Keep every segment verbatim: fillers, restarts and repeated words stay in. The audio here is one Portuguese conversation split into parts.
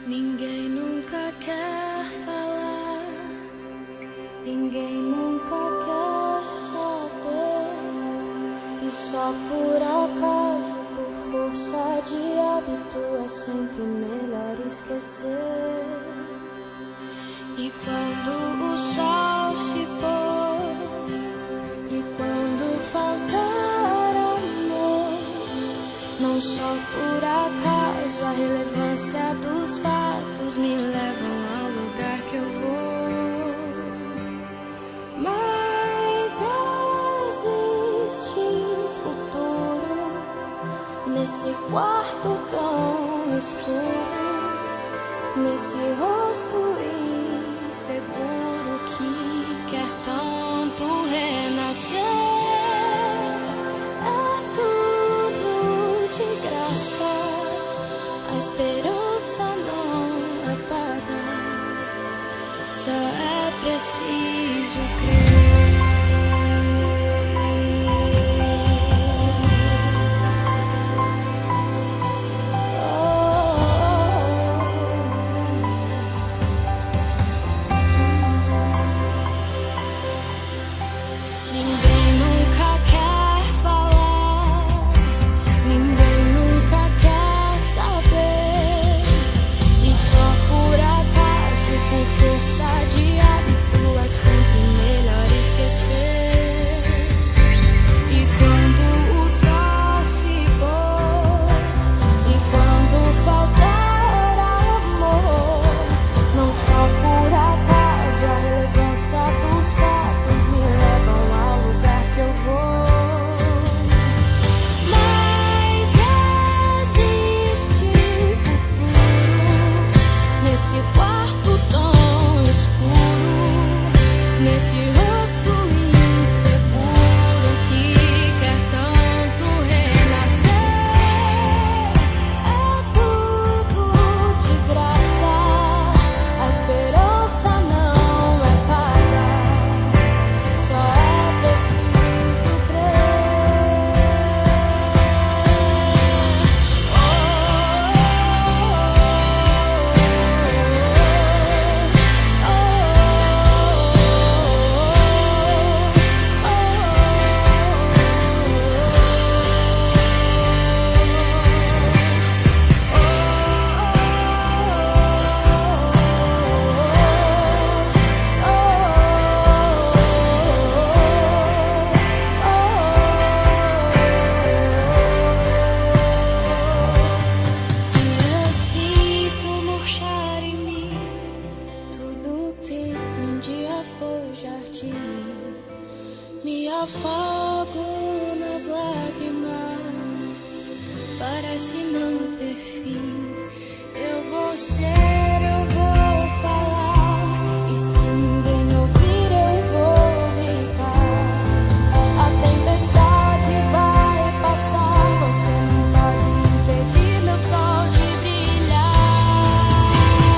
Ninguém nunca quer falar, ninguém nunca quer saber. E só por acaso, por força de hábito, é sempre melhor esquecer. E quando o sol se pôr, e quando faltar amor, não só por acaso, a relevância dos fatos me levam ao lugar que eu vou. Mas existe futuro nesse quarto tão escuro, nesse rosto inseguro que quer tanto renascer. É tudo de graça, a esperança não apaga, só é preciso crer. Me afogo nas lágrimas, parece não ter fim. Eu vou ser, eu vou falar, e se ninguém me ouvir eu vou gritar. A tempestade vai passar, você não pode impedir meu sol de brilhar.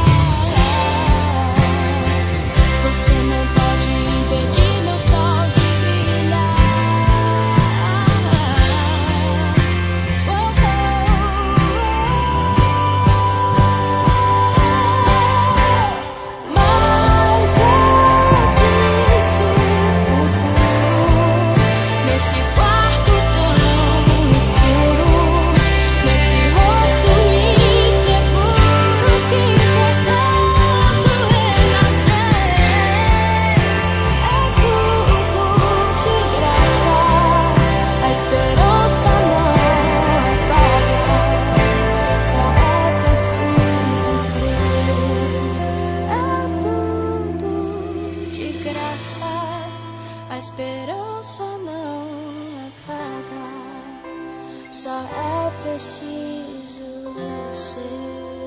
Você não pode impedir meu sol de a esperança não apaga, só é preciso ser.